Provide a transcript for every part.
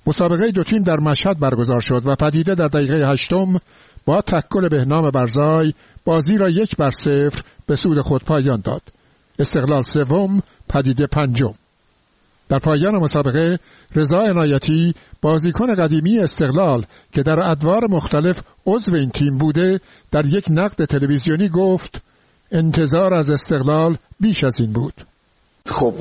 مسابقه دو تیم در مشهد برگزار شد و پدیده در دقیقه 8 با تکل بهنام برزای بازی را 1-0 به سود خود پایان داد. استقلال 3، پدیده 5. در پایان مسابقه رضا عنایتی بازیکن قدیمی استقلال که در ادوار مختلف عضو این تیم بوده در یک نقد تلویزیونی گفت انتظار از استقلال بیش از این بود. خب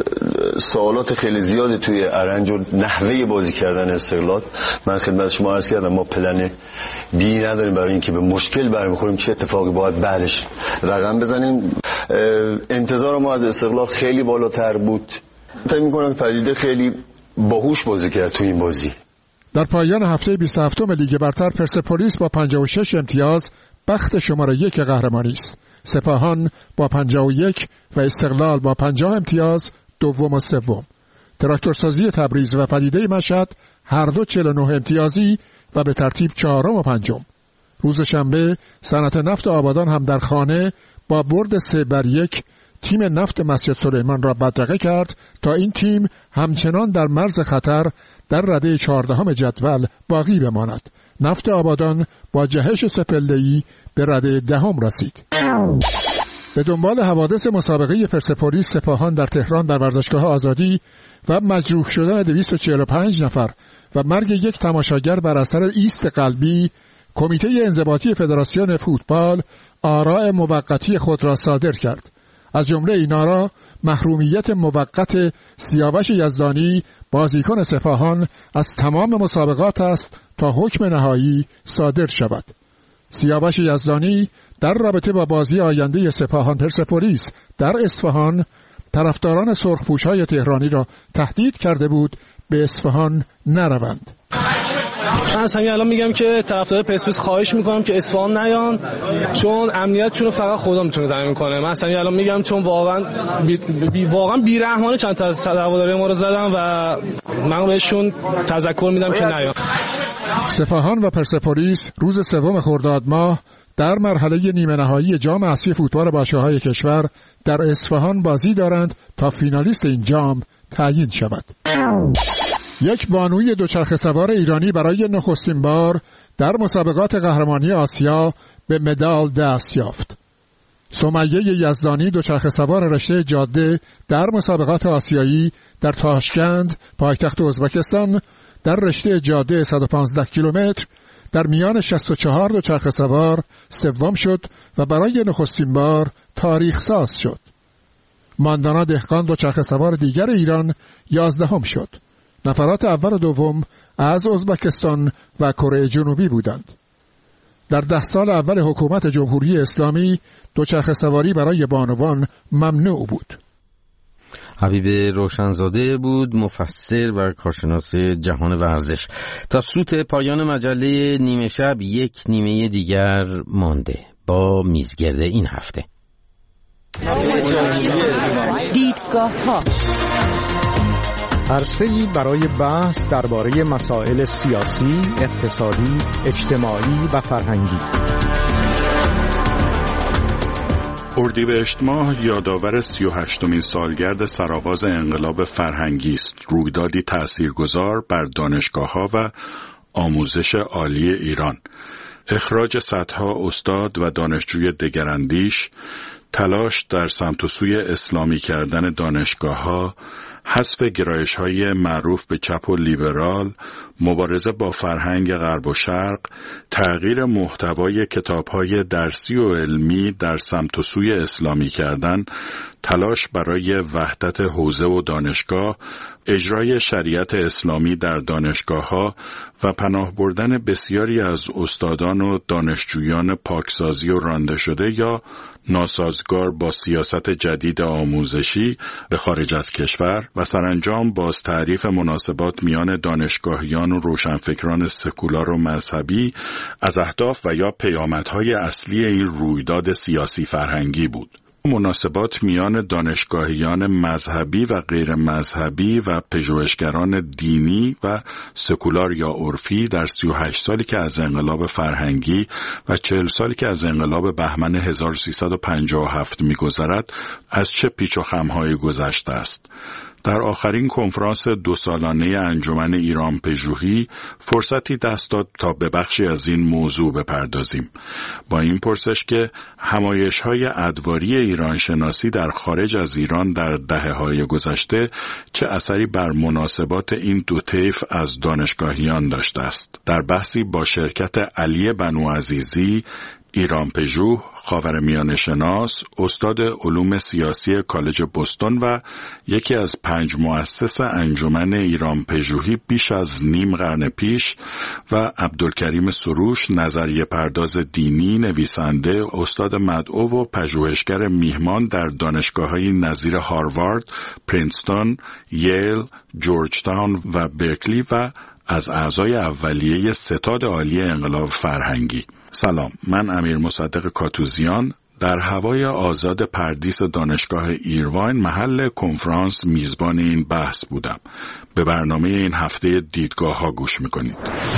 سوالات خیلی زیادی توی ارنج و نحوه بازی کردن استقلال. من خدمت شما عرض کردم ما پلن بی نداریم برای اینکه به مشکل برمیخوریم چه اتفاقی باید بعدش رقم بزنیم. انتظار ما از استقلال خیلی بالاتر بود. فکر می‌کنم پدیده خیلی باهوش بازی کرد توی این بازی. در پایان هفته 27 لیگ برتر پرسپولیس با 56 امتیاز بخت شماره 1 قهرمانی است. سپاهان با 51 و استقلال با 50 امتیاز دوم و سوم. تراکتورسازی تبریز و پدیده مشهد هر دو 49 امتیازی و به ترتیب 4 و 5. روز شنبه صنعت نفت آبادان هم در خانه با برد 3-1 تیم نفت مسجد سلیمان را بدرقه کرد تا این تیم همچنان در مرز خطر در رده 14 جدول باقی بماند. نفت آبادان با جهش سپلده‌ای به رده 10 رسید. به دنبال حوادث مسابقه پرسپولیس سپاهان در تهران در ورزشگاه آزادی و مجروح شدن 245 نفر و مرگ یک تماشاگر بر اثر ایست قلبی، کمیته انضباطی فدراسیون فوتبال آراء موقتی خود را صادر کرد. از جمله این آرا محرومیت موقت سیاوش یزدانی بازیکن سپاهان از تمام مسابقات است تا حکم نهایی صادر شود. سیاوش یزدانی در رابطه با بازی آینده سپاهان پرسپولیس در اصفهان طرفداران سرخپوش‌های تهرانی را تهدید کرده بود به اصفهان نروند. من از همین الان میگم که طرفدار پرسپولیس خواهش میکنم که اصفهان نیان، چون امنیتشون رو فقط خدا میتونه تامین کنه. من از همین الان میگم چون واقعا بیرحمانه چند تا از هواداری ما رو زدن و من بهشون تذکر میدم که نیان. سپاهان و پرسپولیس روز 3 خرداد ماه در مرحله نیمه نهایی جام اسیای فوتبال باشگاه‌های کشور در اصفهان بازی دارند تا فینالیست این جام تعیین شود. یک بانوی دوچرخه سوار ایرانی برای نخستین بار در مسابقات قهرمانی آسیا به مدال دست یافت. سمیه یزدانی دوچرخه سوار رشته جاده در مسابقات آسیایی در تاشکند پایتخت ازبکستان در رشته جاده 115 کیلومتر در میان 64 دوچرخه سوار سوم شد و برای نخستین بار تاریخ ساز شد. ماندانا دهقان دوچرخه سوار دیگر ایران 11 شد. نفرات اول و دوم از ازبکستان و کره جنوبی بودند. در 10 سال اول حکومت جمهوری اسلامی دوچرخه سواری برای بانوان ممنوع بود. حبیب روشنزاده بود، مفسر و کارشناس جهان ورزش. تا سوت پایان مجله نیمه شب یک نیمه دیگر مانده با میزگرد این هفته. دیدگاه ها، عرصه‌ای برای بحث درباره مسائل سیاسی، اقتصادی، اجتماعی و فرهنگی. اردیبهشت ماه یادآور 38مین سالگرد سرآغاز انقلاب فرهنگی است، رویدادی تأثیرگذار بر دانشگاه‌ها و آموزش عالی ایران. اخراج صدها استاد و دانشجوی دگراندیش، تلاش در سمت و سوی اسلامی کردن دانشگاه‌ها، حذف گرایش‌های معروف به چپ و لیبرال، مبارزه با فرهنگ غرب و شرق، تغییر محتوای کتاب‌های درسی و علمی در سمت و سوی اسلامی کردن، تلاش برای وحدت حوزه و دانشگاه، اجرای شریعت اسلامی در دانشگاه‌ها و پناه بردن بسیاری از استادان و دانشجویان پاکسازی و رانده شده یا ناسازگار با سیاست جدید آموزشی به خارج از کشور و سرانجام باز تعریف مناسبات میان دانشگاهیان و روشنفکران سکولار و مذهبی از اهداف و یا پیامدهای اصلی این رویداد سیاسی فرهنگی بود. مناسبات میان دانشگاهیان مذهبی و غیر مذهبی و پژوهشگران دینی و سکولار یا عرفی در 38 سالی که از انقلاب فرهنگی و 40 سالی که از انقلاب بهمن 1357 می‌گذرد از چه پیچ و خم‌هایی گذشته است. در آخرین کنفرانس 2 سالانه انجمن ایران پژوهی فرصتی دست داد تا به بخشی از این موضوع بپردازیم. با این پرسش که همایش‌های ادواری ایران شناسی در خارج از ایران در دهه‌های گذشته چه اثری بر مناسبات این دو طیف از دانشگاهیان داشته است. در بحثی با شرکت علی بنوعزیزی، ایران پژوه، خاورمیانه شناس، استاد علوم سیاسی کالج بوستون و یکی از 5 مؤسس انجمن ایران پژوهی بیش از نیم قرن پیش و عبدالکریم سروش، نظریه پرداز دینی، نویسنده، استاد مدعو و پژوهشگر میهمان در دانشگاه‌های نظیر هاروارد، پرینستون، ییل، جورج تاون و برکلی و از اعضای اولیه ستاد عالی انقلاب فرهنگی. سلام، من امیر مصدق کاتوزیان در هوای آزاد پردیس دانشگاه ایرواین محل کنفرانس میزبان این بحث بودم. به برنامه این هفته دیدگاه ها گوش میکنید.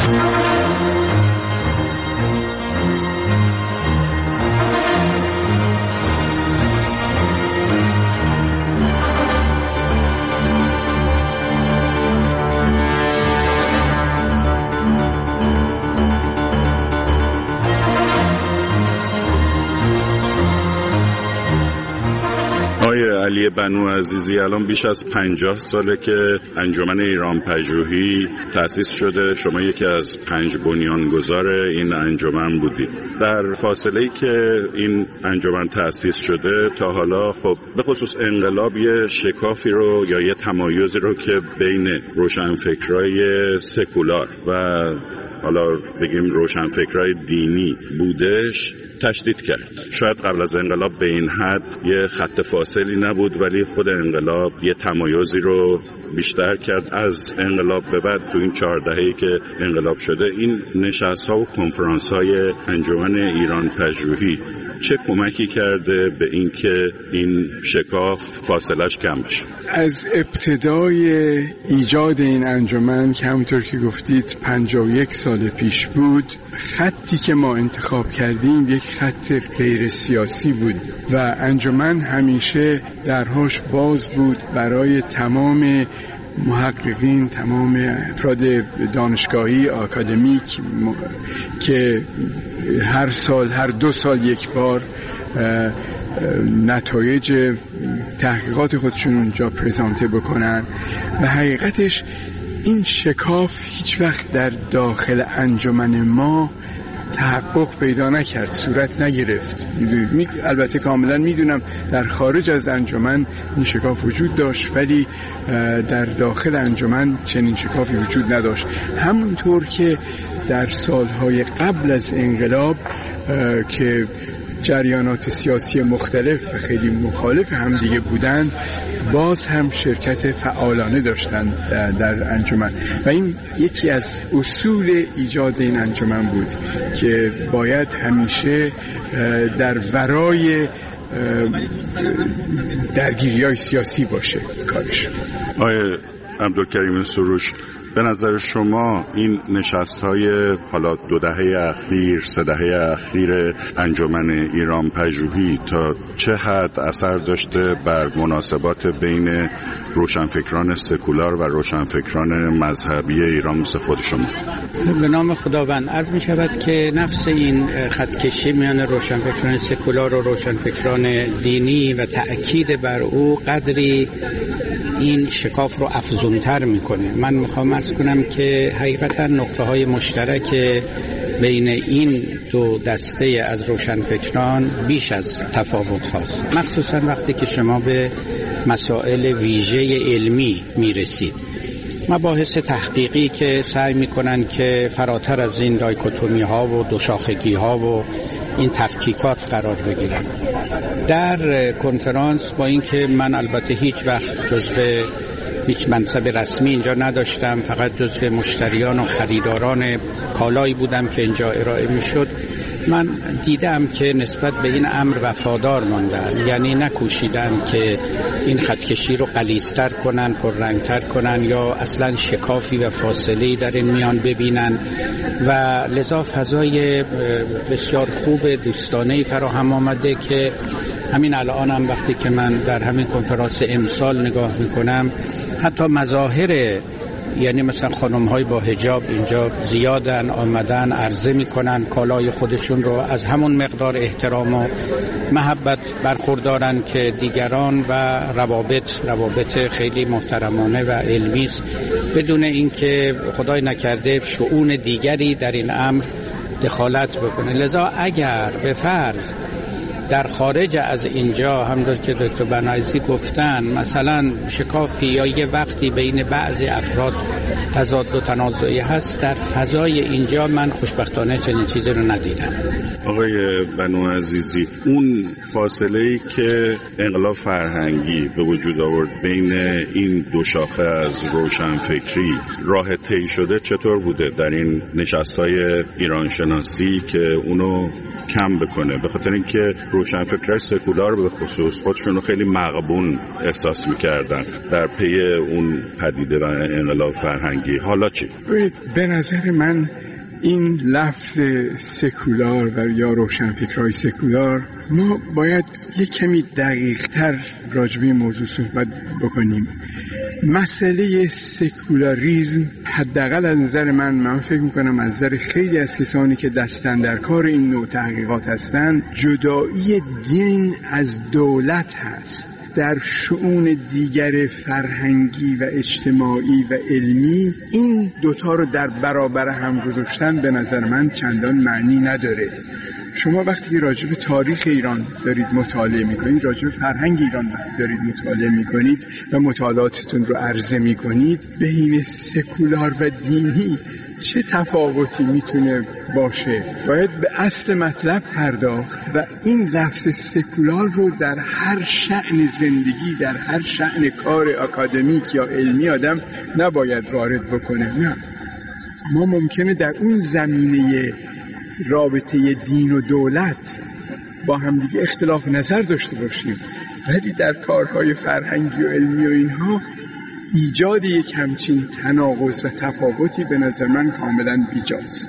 علی بنوعزیزی، الان بیش از 50 ساله که انجمن ایران پژوهی تأسیس شده. شما یکی از 5 بنیانگذار این انجمن بودید. در فاصله‌ای که این انجمن تأسیس شده تا حالا خب به خصوص انقلاب یه شکافی رو یا یه تمایزی رو که بین روشنفکرای سکولار و حالا بگیم روشنفکرای دینی بودش تشدید کرد. شاید قبل از انقلاب به این حد یه خط فاصلی نبود، ولی خود انقلاب یه تمایزی رو بیشتر کرد. از انقلاب به بعد تو این 4 دهه‌ای که انقلاب شده این نشست‌ها و کنفرانس‌های انجمن ایران پژوهی چه کمکی کرده به این که این شکاف فاصلش کم بشه؟ از ابتدای ایجاد این انجمن که همونطور که گفتید 51 سال پیش بود، خطی که ما انتخاب کردیم یک خط غیر سیاسی بود و انجمن همیشه درهاش باز بود برای تمام محققین، تمام افراد دانشگاهی، آکادمیک که هر سال، هر 2 سال یک بار نتایج تحقیقات خودشون اونجا پرزنته بکنن. و حقیقتش این شکاف هیچ وقت در داخل انجمن ما تحقق پیدا نکرد، صورت نگرفت. البته کاملا میدونم در خارج از انجمن این شکاف وجود داشت، ولی در داخل انجمن چنین شکافی وجود نداشت. همونطور که در سالهای قبل از انقلاب که جریانات سیاسی مختلف و خیلی مخالف هم دیگه بودند، باز هم شرکت فعالانه داشتند در انجمن و این یکی از اصول ایجاد این انجمن بود که باید همیشه در ورای درگیری‌های سیاسی باشه کارش. آقای عبدالکریم سروش، به نظر شما این نشست‌های حالا 2 دهه اخیر، 3 دهه اخیر انجمن ایران پژوهی تا چه حد اثر داشته بر مناسبات بین روشنفکران سکولار و روشنفکران مذهبی ایران مثل خود شما؟ به نام خداوند عرض می شود که نفس این خطکشی میان روشنفکران سکولار و روشنفکران دینی و تأکید بر او قدری این شکاف رو افزونتر میکنه. من میخوام عرض کنم که حقیقتا نقطه‌های مشترک بین این 2 دسته از روشنفکران بیش از تفاوت هاست، مخصوصا وقتی که شما به مسائل ویژه علمی میرسید. مباحث تحقیقی که سعی میکنن که فراتر از این دایکوتومی ها و دوشاخگی ها و این تفکیکات قرار بگیرن. در کنفرانس با اینکه من البته هیچ وقت جزو هیچ منصب رسمی اینجا نداشتم، فقط جزو مشتریان و خریداران کالایی بودم که اینجا ارائه میشد، من دیدم که نسبت به این امر وفادار ماندن، یعنی نکوشیدن که این خطکشی رو غلیظتر کنن، پررنگتر کنن یا اصلا شکافی و فاصله‌ای در این میان ببینن و لذا فضای بسیار خوب دوستانه‌ای فراهم آمده که همین الانم وقتی که من در همین کنفرانس امسال نگاه میکنم، حتی مظاهر، یعنی مثلا خانم‌های با حجاب اینجا زیادن، آمدن عرضه میکنن کالای خودشون رو، از همون مقدار احترام و محبت برخوردارن که دیگران و روابط خیلی محترمانه و علمی است، بدون اینکه خدای نکرده شؤون دیگری در این امر دخالت بکنه. لذا اگر به فرض در خارج از اینجا همونطور که دکتر بنایی گفتن مثلا شکافی یا یه وقتی بین بعضی افراد تضاد و تنازعی هست، در فضای اینجا من خوشبختانه چنین چیزی رو ندیدم. آقای بنو عزیزی، اون فاصله‌ای که انقلاب فرهنگی به وجود آورد بین این دو شاخه از روشنفکری راه طی شده چطور بوده در این نشست‌های ایرانشناسی که اونو کم بکنه؟ به خاطر اینکه روشنفکرای سکولار به خصوص خودشونو خیلی مغبون احساس میکردن در پی اون پدیده و انقلاب فرهنگی. حالا چی؟ به نظر من این لفظ سکولار و یا روشنفکرای سکولار، ما باید یک کمی دقیق‌تر راجع به این موضوع صحبت بکنیم. مسئله سکولاریسم حداقل از نظر من فکر میکنم از نظر خیلی از کسانی که دستن در کار این نوع تحقیقات هستند، جدایی دین از دولت هست. در شؤون دیگر فرهنگی و اجتماعی و علمی این دوتا رو در برابر هم گذاشتن به نظر من چندان معنی نداره. شما وقتی راجع به تاریخ ایران دارید مطالعه میکنید، راجع به فرهنگ ایران دارید مطالعه میکنید و مطالعاتتون رو عرضه میکنید، بین سکولار و دینی چه تفاوتی میتونه باشه؟ باید به اصل مطلب پرداخت و این لفظ سکولار رو در هر شأن زندگی، در هر شأن کار اکادمیک یا علمی آدم نباید وارد بکنه. نه، ما ممکنه در اون زمینه رابطه دین و دولت با همدیگه اختلاف نظر داشته باشیم، ولی در کارهای فرهنگی و علمی و اینها ایجاد یک همچین تناقض و تفاوتی به نظر من کاملا بیجاست.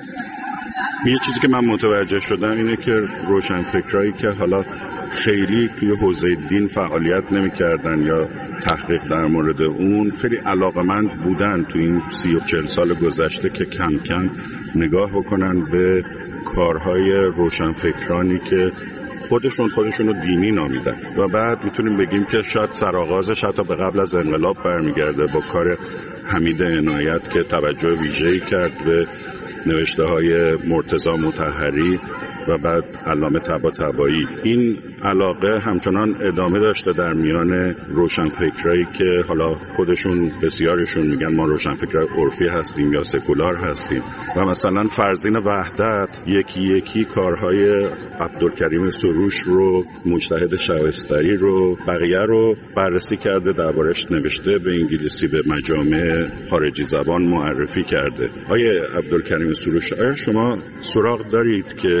یه چیزی که من متوجه شدم اینه که روشنفکرایی که حالا خیلی توی حوزه دین فعالیت نمی‌کردن یا تحقیق در مورد اون، خیلی علاقمند بودن تو این 30 و 40 سال گذشته که کم کم نگاه بکنن به کارهای روشنفکرانی که خودشون رو دینی نامیدن و بعد میتونیم بگیم که شاید سرآغازش حتی به قبل از انقلاب برمیگرده با کار حمید عنایت که توجه ویژه‌ای کرد به نوشته‌های مرتضی مطهری و بعد علامه طباطبایی. این علاقه همچنان ادامه داشته در میان روشنفکرایی که حالا خودشون بسیارشون میگن ما روشنفکرای عرفی هستیم یا سکولار هستیم و مثلا فرزین وحدت یکی کارهای عبدالکریم سروش رو، مجتهد شبستری رو، بقیه رو بررسی کرده، دربارش نوشته، به انگلیسی به مجامع خارجی زبان معرفی کرده. آیه عبدالکریم سروش، آیا شما سراغ دارید که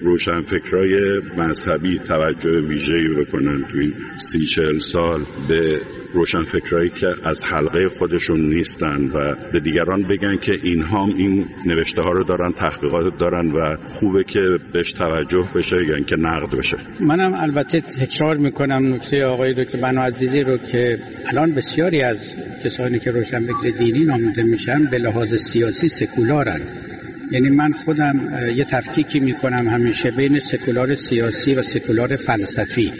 روشنفکرای مذهبی توجه ویژه‌ای بکنن تو این 30-40 سال به روشنفکرایی که از حلقه خودشون نیستن و به دیگران بگن که اینها این نوشته ها رو دارن، تحقیقات دارن و خوبه که بهش توجه بشه یا که نقد بشه؟ منم البته تکرار میکنم نکته آقای دکتر بنو عزیزی رو که الان بسیاری از کسانی که روشنفکر دینی نامیده میشن به لحاظ سیاسی سکولارن. یعنی من خودم یه تفکیکی میکنم همیشه بین سکولار سیاسی و سکولار فلسفی.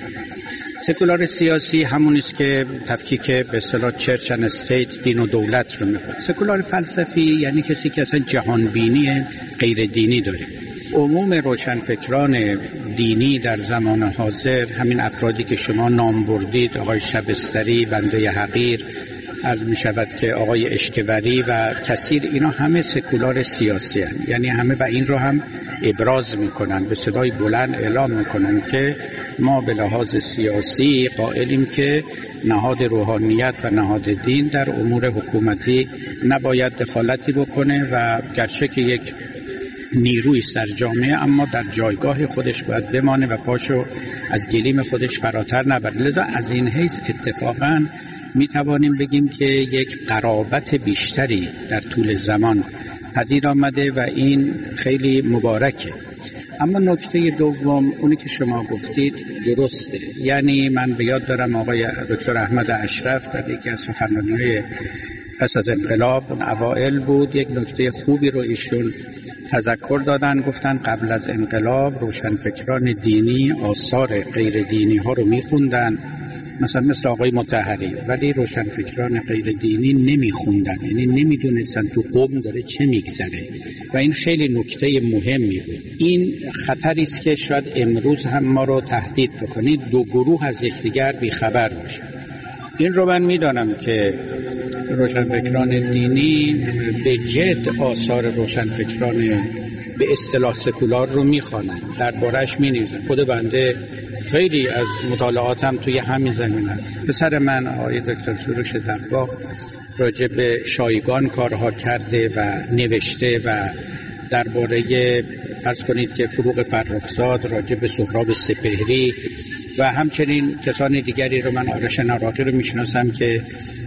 سکولار سیاسی همونیست که تفکیک به اصطلاح چرچ اند استیت، دین و دولت رو میخواد. سکولار فلسفی یعنی کسی که اصلا جهانبینی غیر دینی داره. عموم روشنفکران دینی در زمان حاضر، همین افرادی که شما نام بردید، آقای شبستری، بنده حقیر، عرض می شود که آقای اشکوری و کثیر، اینا همه سکولار سیاسی هستند. یعنی همه و این رو هم ابراز می کنن، به صدای بلند اعلام می کنن که ما به لحاظ سیاسی قائلیم که نهاد روحانیت و نهاد دین در امور حکومتی نباید دخالتی بکنه و گرچه که یک نیروی در جامعه اما در جایگاه خودش باید بمانه و پاشو از گلیم خودش فراتر نبره. لذا از این حیث اتفاقاً می توانیم بگیم که یک قرابت بیشتری در طول زمان پدید آمده و این خیلی مبارکه. اما نکته دوم اونی که شما گفتید درسته. یعنی من به یاد دارم آقای دکتر احمد اشرف در یکی از سخنرانی‌های پس از انقلاب اوائل بود، یک نکته خوبی رو ایشون تذکر دادن. گفتن قبل از انقلاب روشنفکران دینی آثار غیر دینی ها رو میخوندن، مثل آقای مطهری، ولی روشنفکران غیر دینی نمیخوندن، یعنی نمیدونستن تو قوم داره چه میگذره و این خیلی نکته مهمی بود. این خطری است که شاید امروز هم ما رو تهدید بکنید، دو گروه از یکدیگر بیخبر باشن. این رو من میدانم که روشنفکران دینی به جد آثار روشنفکران به اصطلاح سکولار رو میخوانند، دربارش مینویسند. خود بنده خیلی از مطالعاتم توی همین زمینه است. پسر من آقای دکتر سروش دباغ راجع به شایگان کارها کرده و نوشته و درباره فرض کنید که فروغ فرخزاد راجع به سهراب سپهری و همچنین کسان دیگری رو، من آرش نراقی رو میشناسم که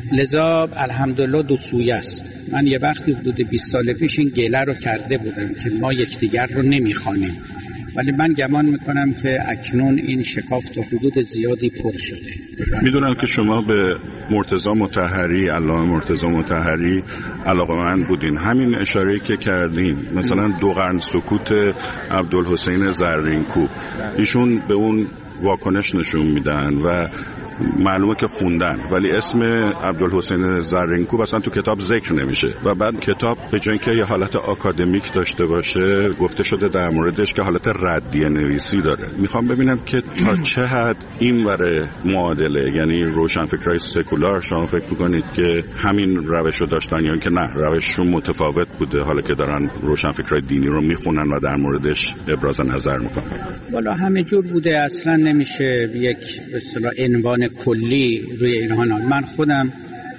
لذا الحمدلله دو سویه است. من یه وقتی حدود 20 سال پیش این گله رو کرده بودم که ما یکدیگر رو نمیخوانیم، ولی من گمان میکنم که اکنون این شکاف تا حدود زیادی پر شده. میدونم که شما به مرتضی مطهری، علامه مرتضی مطهری علاقه‌مند بودین. همین اشاره‌ای که کردین، مثلا دو قرن سکوت عبدالحسین زرینکوب، ایشون به اون واکنش نشون میدن و معلومه که خوندن، ولی اسم عبدالحسین زرینکوب اصلا تو کتاب ذکر نمیشه و بعد کتاب به جای اینکه یه حالت آکادمیک داشته باشه گفته شده در موردش که حالت ردیه نویسی داره. میخوام ببینم که تا چه حد این وره معادله، یعنی روشنفکرای سکولار شما فکر میکنید که همین روش رو داشتن یا که نه روششون متفاوت بوده حالا که دارن روشنفکرای دینی رو میخونن و در موردش ابراز نظر میکنن؟ والا همه جور بوده، اصلا نمیشه یک به اصطلاح عنوان کلی روی اینها. من خودم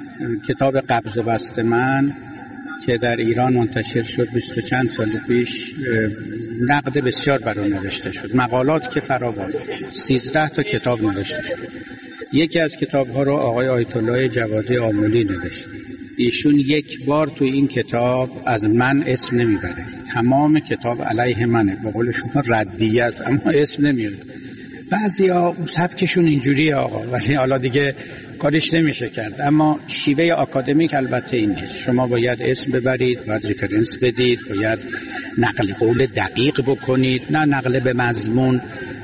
کتاب قبض و بست من که در ایران منتشر شد 20 چند سال پیش، نقد بسیار بر آن نوشته شد، مقالات که فراوان، 13 تا کتاب نوشته شد. یکی از کتاب‌ها رو آقای آیت الله جوادی آملی نوشت. ایشون یک بار تو این کتاب از من اسم نمیبره، تمام کتاب علیه منه، به قول شما ردیه است، اما اسم نمیاره. بعضیا سبکشون اینجوریه آقا، ولی حالا دیگه کارش نمیشه کرد. اما شیوه آکادمیک البته این نیست، شما باید اسم ببرید، باید ریفرنس بدید، باید نقل قول دقیق بکنید، نه نقل به مضمون.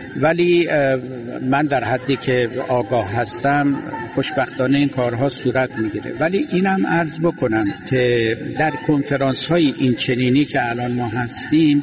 ولی من در حدی که آگاه هستم خوشبختانه این کارها صورت میگیره. ولی اینم عرض بکنم که در کنفرانس های این چنینی که الان ما هستیم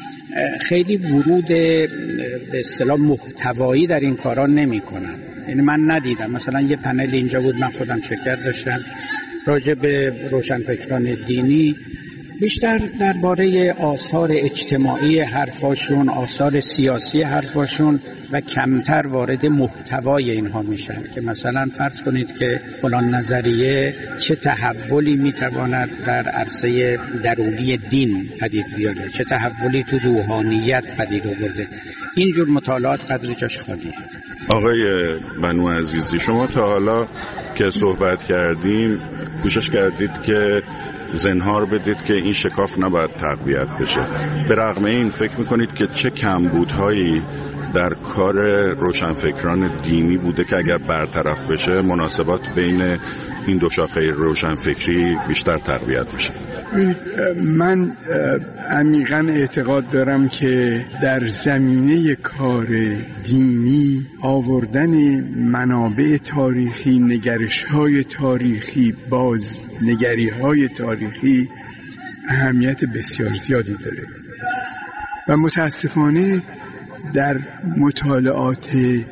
خیلی ورود به اصطلاح محتوایی در این کارا نمیکنن. یعنی من ندیدم مثلا یه پنل اینجا بود، من خودم شرکت داشتم راجع به روشنفکران دینی، بیشتر درباره آثار اجتماعی حرفاشون، آثار سیاسی حرفاشون و کمتر وارد محتوای اینها میشن که مثلا فرض کنید که فلان نظریه چه تحولی میتواند در عرصه درونی دین پدید بیاره، چه تحولی تو روحانیت پدید آورده. اینجور مطالعات قدر جاش خالیه. آقای بنو عزیزی، شما تا حالا که صحبت کردیم کوشش کردید که زنهار بدید که این شکاف نباید تقویت بشه. به رغم این فکر میکنید که چه کمبودهایی در کار روشنفکران دینی بوده که اگر برطرف بشه مناسبات بین این دو شاخه روشنفکری بیشتر تقویت بشه؟ من عمیقاً اعتقاد دارم که در زمینه کار دینی آوردن منابع تاریخی، نگرش‌های تاریخی، بازنگری‌های تاریخی اهمیت بسیار زیادی داره و متاسفانه در مطالعات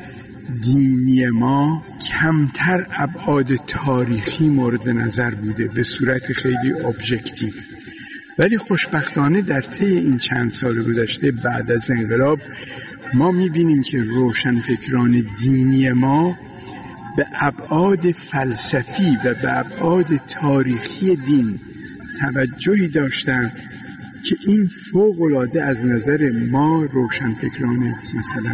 دینی ما کمتر ابعاد تاریخی مورد نظر بوده به صورت خیلی ابژکتیو. ولی خوشبختانه در طی این چند سال گذشته بعد از انقلاب ما می‌بینیم که روشنفکران دینی ما به ابعاد فلسفی و به ابعاد تاریخی دین توجهی داشتند که این فوق‌العاده از نظر ما روشنفکران مثلا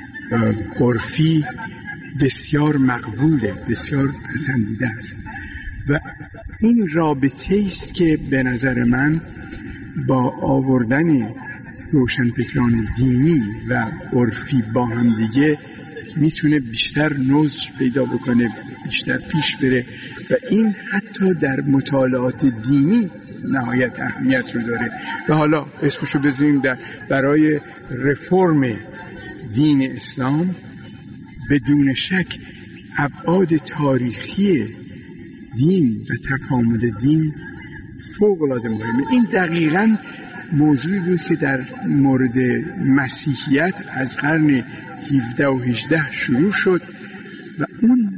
عرفی بسیار مقبوله، بسیار پسندیده است و این رابطه است که به نظر من با آوردن روشنفکران دینی و عرفی با هم دیگه میتونه بیشتر نضج پیدا بکنه، بیشتر پیش بره و این حتی در مطالعات دینی نهایت اهمیت رو داره. و حالا اسمشو بذاریم برای رفرم دین اسلام بدون شک ابعاد تاریخی دین و تکامل دین فوق‌العاده مهمه. این دقیقاً موضوعی بود که در مورد مسیحیت از قرن 17 و 18 شروع شد و اون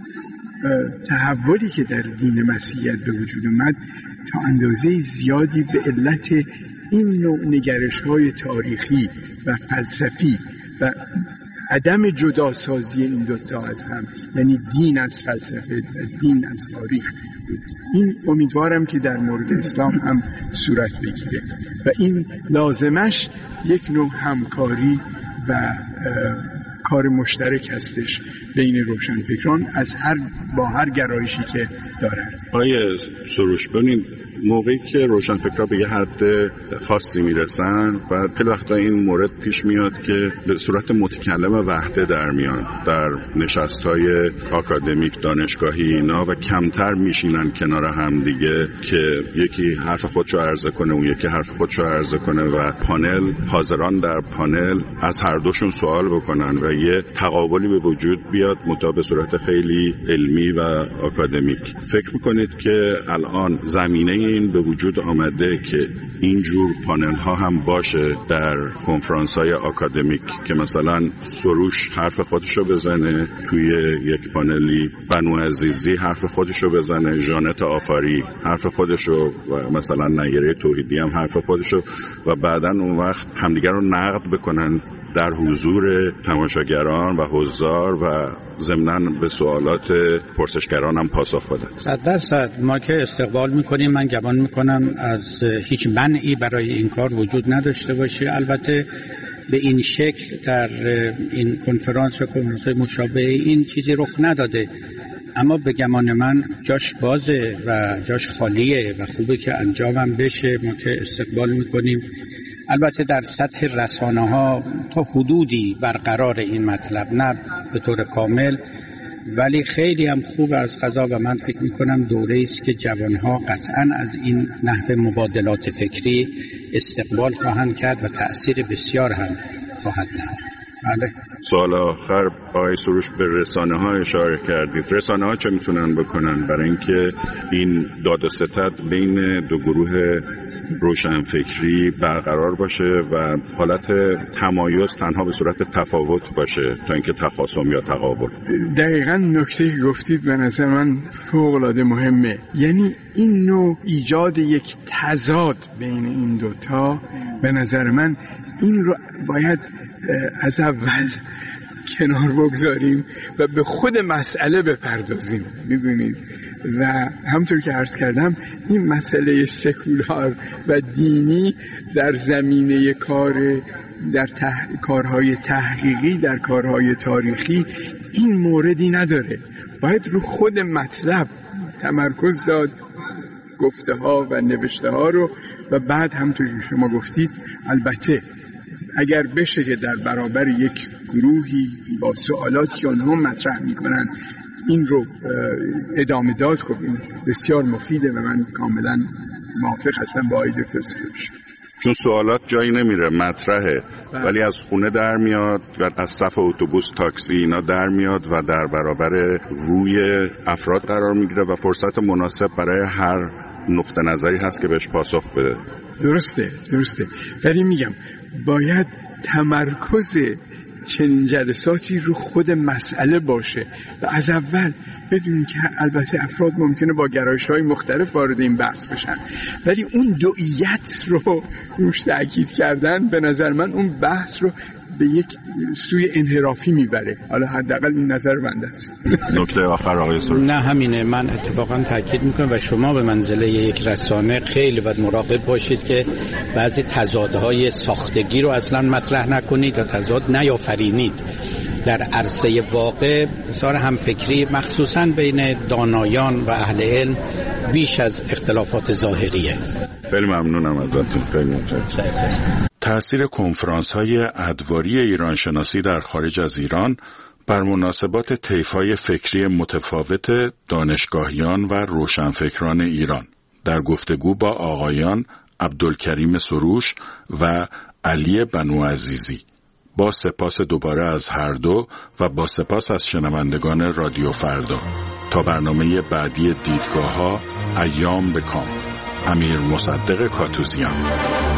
تحولی که در دین مسیحیت به وجود اومد تا اندازه زیادی به علت این نوع نگرش‌های تاریخی و فلسفی و عدم جداسازی این دوتا از هم، یعنی دین از فلسفه و دین از تاریخ بود. این امیدوارم که در مورد اسلام هم صورت بگیره و این لازمش یک نوع همکاری و کار مشترک هستش بین روشنفکران با هر گرایشی که دارن. آیه سروش، ببینید موقعی که روشنفکرها به یه حد خاصی میرسن و خیلی وقتا این مورد پیش میاد که به صورت متکلم وحده در میان در نشست‌های آکادمیک دانشگاهی اینا و کمتر میشینن کنار هم دیگه که یکی حرف خودشو عرضه کنه اون یکی حرف خودشو عرضه کنه و پانل حاضران در پانل از هر دوشون سوال بکنن و یه تقابلی به وجود بیاد به صورت خیلی علمی و آکادمیک. فکر میکنید که الان زمینه این به وجود آمده که اینجور پانل ها هم باشه در کنفرانس های آکادمیک که مثلا سروش حرف خودشو بزنه توی یک پانلی، بنو عزیزی حرف خودشو بزنه، ژانت آفاری حرف خودشو و مثلا نیره توحیدی هم حرف خودشو و بعداً اون وقت همدیگر رو نقد بکنن در حضور تماشاگران و حضار و ضمناً به سوالات پرسشگران هم پاسخ بدن. 100% ما که استقبال میکنیم، من گمان میکنم از هیچ منعی برای این کار وجود نداشته باشه. البته به این شکل در این کنفرانس و کنفرانس‌های مشابه این چیزی رخ نداده، اما به گمان من جاش بازه و جاش خالیه و خوبه که انجامم بشه. ما که استقبال میکنیم. البته در سطح رسانه‌ها تا حدودی برقرار این مطلب، نه به طور کامل، ولی خیلی هم خوب از قضا و من فکر می‌کنم دوره‌ای است که جوان‌ها قطعاً از این نحو مبادلات فکری استقبال خواهند کرد و تأثیر بسیار هم خواهد نهاد. بله. سوال آخر آقای سروش، به رسانه‌ها اشاره کردید. رسانه‌ها چه میتونن بکنن برای اینکه این داد و ستد بین دو گروه روشنفکری برقرار باشه و حالت تمایز تنها به صورت تفاوت باشه تا اینکه تخاصم یا تقابل؟ دقیقاً نکته که گفتید به نظر من فوق‌العاده مهمه. یعنی این نوع ایجاد یک تضاد بین این دوتا، به نظر من این رو باید از اول کنار بگذاریم و به خود مسئله بپردازیم. می‌دونید و همطور که عرض کردم این مسئله سکولار و دینی در زمینه کارهای تحقیقی، در کارهای تاریخی این موردی نداره. باید رو خود مطلب تمرکز داد، گفته ها و نوشته ها رو، و بعد همطور که شما گفتید البته اگر بشه که در برابر یک گروهی با سوالاتی که آنها مطرح میکنن این رو ادامه داد، خب این بسیار مفیده و من کاملا موافق هستم با آقای دکتر سروش. چون سوالات جایی نمیره، مطرحه ولی از خونه در میاد و از صف اتوبوس، تاکسی اینا در میاد و در برابر روی افراد قرار میگیره و فرصت مناسب برای هر نقطه نظری هست که بهش پاسخ بده. درسته ولی میگم باید تمرکز چنین جلساتی رو خود مسئله باشه و از اول بدونیم که البته افراد ممکنه با گرایش‌های مختلف وارد این بحث بشن، ولی اون دوئیت رو روش تاکید کردن به نظر من اون بحث رو به یک سوی انحرافی میبره. حالا حداقل این نظر بنده است. نکته آخر آقای سروش. نه همینه، من اتفاقا تاکید میکنم و شما به منزله یک رسانه خیلی باید مراقب باشید که بعضی تضادهای ساختگی رو اصلا مطرح نکنید و تضاد نیافرینید. در عرصه واقع بسیار همفکری مخصوصا بین دانایان و اهل علم بیش از اختلافات ظاهریه. خیلی ممنونم ازتون. خیلی متشکرم. تأثیر کنفرانس‌های ادواری ایرانشناسی در خارج از ایران بر مناسبات طیف‌های فکری متفاوت دانشگاهیان و روشنفکران ایران در گفتگو با آقایان عبدالکریم سروش و علی بنو عزیزی. با سپاس دوباره از هر دو و با سپاس از شنوندگان رادیو فردا. تا برنامه بعدی دیدگاه‌ها، ایام بکام. امیر مصدق کاتوزیان.